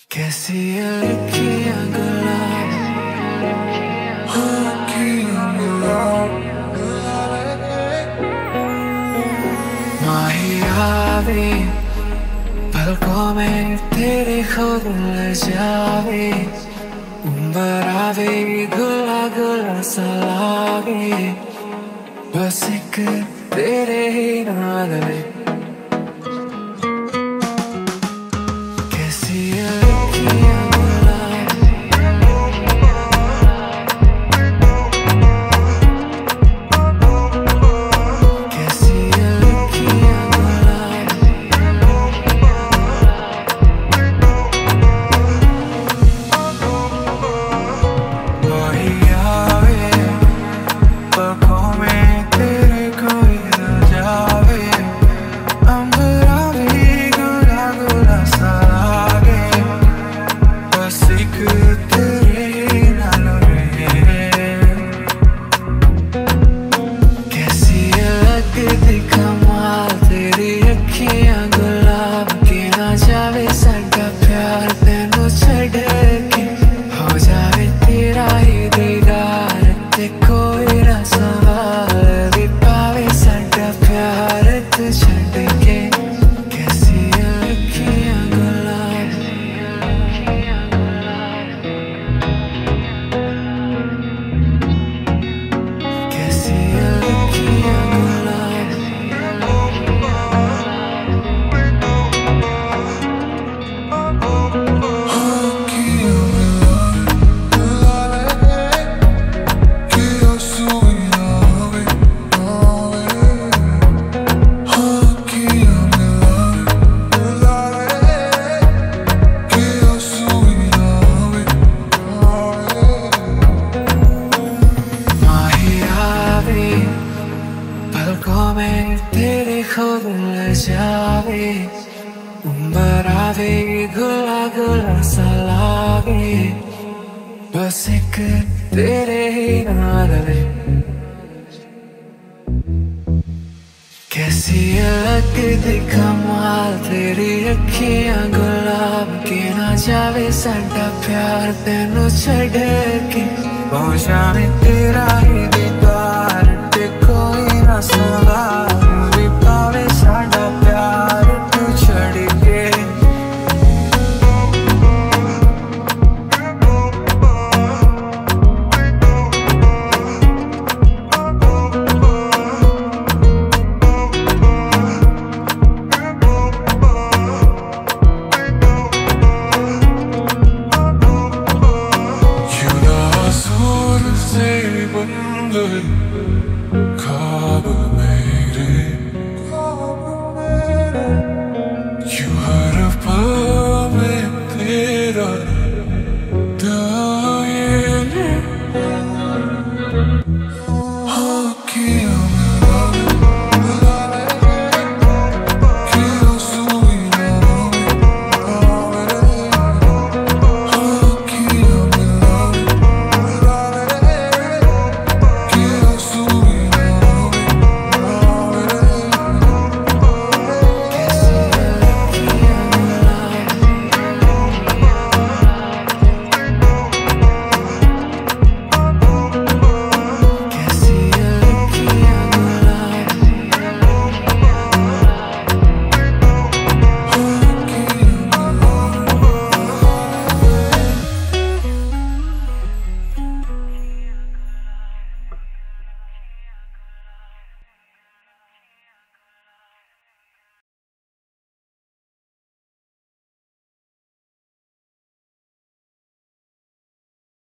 कैसी है लड़कियां गुलाब माही आवे पलकों में तेरे खुद ले जावे उम्र आवे गुला गुला सा लागे बस एक तेरे ही नाल में कैसी है लड़कियां गुलाब कैसी है लड़कियां गुलाब वही आवे पलकों में तेरे कोई न जावे अंबरा भी गुला गुला सा लागे बस एक तेरे नाल में कैसी है लगदी कमाल तेरी अखियां गुलाब के ना जावे साडा प्यार तेनू छड़ के हो जावे तेरा ही दीदार ते कोई ना सवाल भी पावे साडा प्यार ते छड़ के कैसी है लड़कियां गुलाब कैसी है लड़कियां गुलाब माही आवे पलकों में तेरे खुद ले जावे उम्र आवे गुला गुला सा लागे बस एक तेरे ही नाल में कैसी है लगदी कमाल तेरी अखियां गुलाब के ना जावे साडा प्यार तेनू छड़ के हो जावे तेरा ही दीदार ते कोई ना सवाल भी पावे साडा प्यार तू छड़ के जुदा जोर से बंद